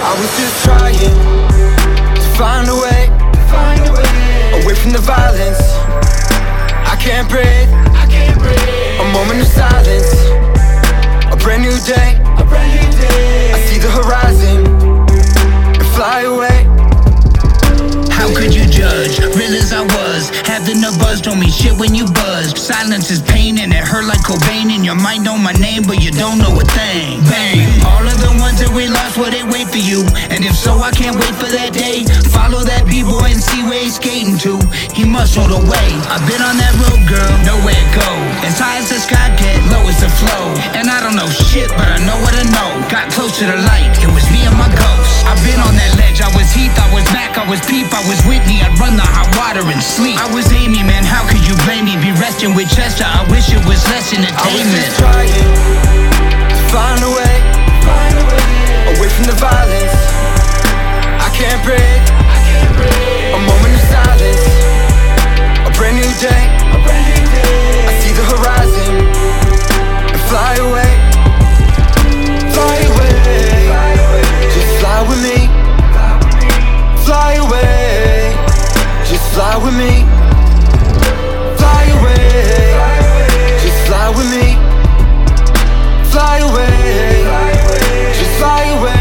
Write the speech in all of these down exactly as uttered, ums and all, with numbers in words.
I was just trying to find a way, find a way away from the violence. I can't breathe, I can't breathe. A moment of silence, a brand new day, a brand new day. I see the horizon and fly away. How could you judge? Real as I was, having a buzz don't mean shit when you buzzed. Silence is pain and it hurt like Cobain. And your mind know my name, but you don't know a thing. Bang! All of the ones that we lost, well, they wait for you. And if so, I can't wait for that day. Follow that B-boy and see where he's skating to. He must know the way. I've been on that road, girl, know where it go. As high as the sky get, low as the flow. And I don't know shit, but I know what I know. Got close to the light, it was me and my ghost. I've been on that ledge, I was Heath, I was Mac, I was Peep, I was Whitney. I'd run the hot water and sleep. I was Amy, man, how could you blame me? Be resting with Chester, I wish it was less entertainment. I was just trying to find a way, find a way away from the violence. I can't breathe, I can't breathe. A moment of silence, a brand new day, a brand new day. I see the horizon and fly away, fly away, fly away. Just fly with me, fly away, just fly with me, fly away, just fly with me, fly away, just fly away.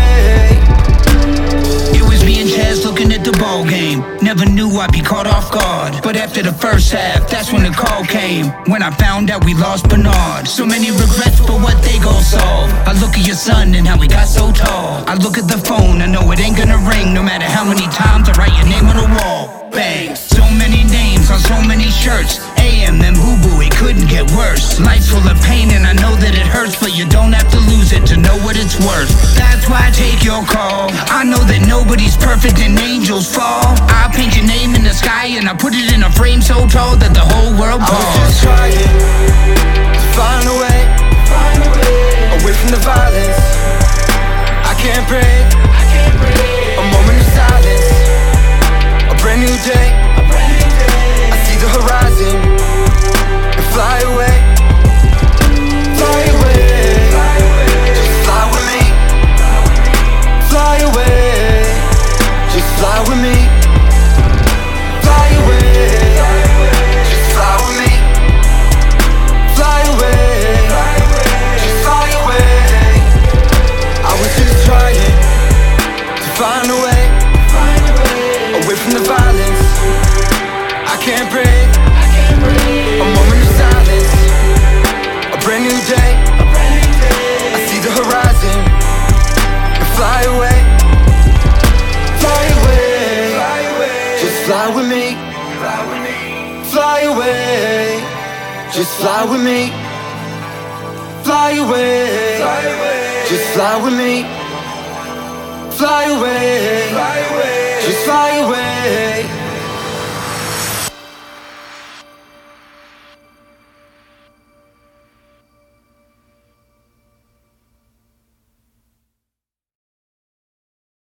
It was me and Chaz looking at the ball game. Never knew I'd be caught off guard. But after the first half, that's when the call came. When I found out we lost Bernard. So many regrets, but what they gon' solve? I look at your son and how he got so tall. I look at the phone, I know it ain't gonna ring. No matter how many times I write your name on the wall. Bang, so many names on so many shirts. A M, then boo boo, it couldn't get worse. Life's full of pain and I know that it hurts, but you don't have to lose it to know what it's worth. That's why I take your call. I know that nobody's perfect and angels fall. I paint your name in the sky and I put it in a frame so tall that the whole world I was paused. just trying to find a way, find a way away from the violence. I can't breathe, I can't breathe. A moment of silence, a brand new day, a brand new day. I see the horizon and fly away, fly away, fly away. Just fly with me, fly away, just fly with me, fly away, just fly with me, fly away, just fly away. I was just trying to find a way, away from the violence. I can't breathe, a moment of silence, a brand new day. I see the horizon and fly away, fly away, just fly with me, fly away, just fly with me, fly away, just fly with me, fly away, just fly away.